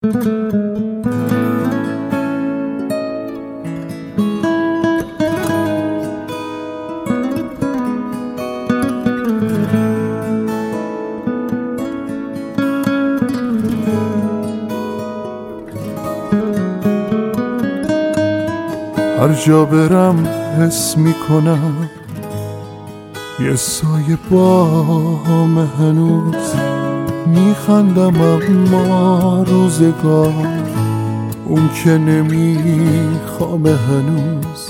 هر جا برم حس میکنم یه سایه بام هنوز میخندم، اما روزگار اون که نمیخوام هنوز.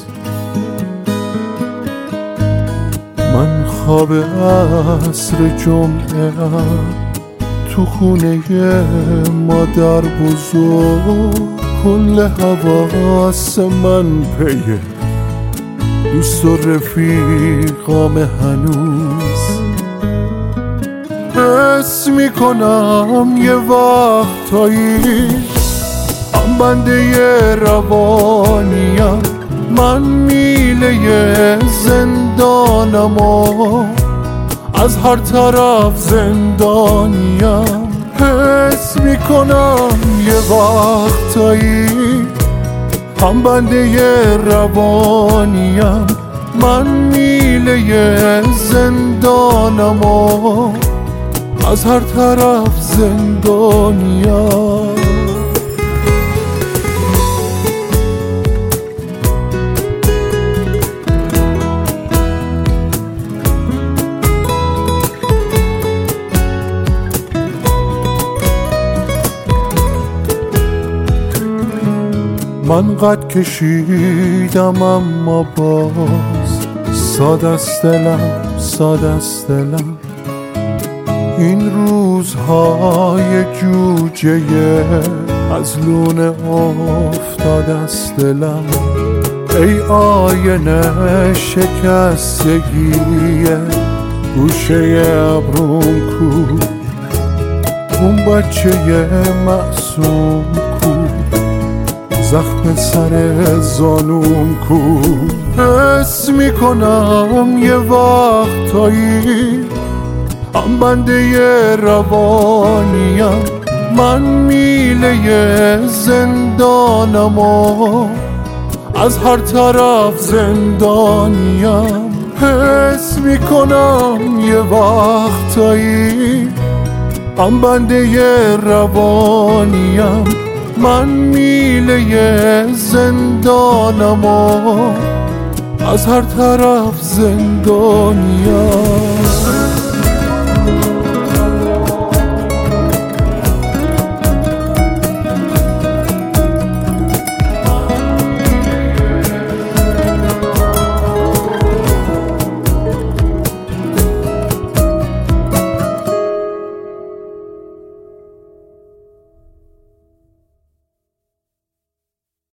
من خواب عصر جمعه تو خونه مادر بزرگ، کل حواس من پیه دوست و رفیقام هنوز. حس میکنم یه وقتایی هم بنده یه روانیم، من میله زندانم و از هر طرف زندانیم. حس میکنم یه وقتایی هم بنده یه روانیم، من میله زندانم و از هر طرف زندانیم. من قد کشیدم اما باز ساده است دلم، ساده است دلم. این روزهای جوجه از لونه افتاده است دلم. ای آینه شکستگی گوشه ابروم کو، اون بچه معصوم کو، زخم سر زانوم کو. حس میکنم یه وقتایی هم بنده یه روانیم، من میله زندانم و از هر طرف زندانیم. حس میکنم یه وقتایی هم بنده یه روانیم، من میله زندانم و از هر طرف زندانیم.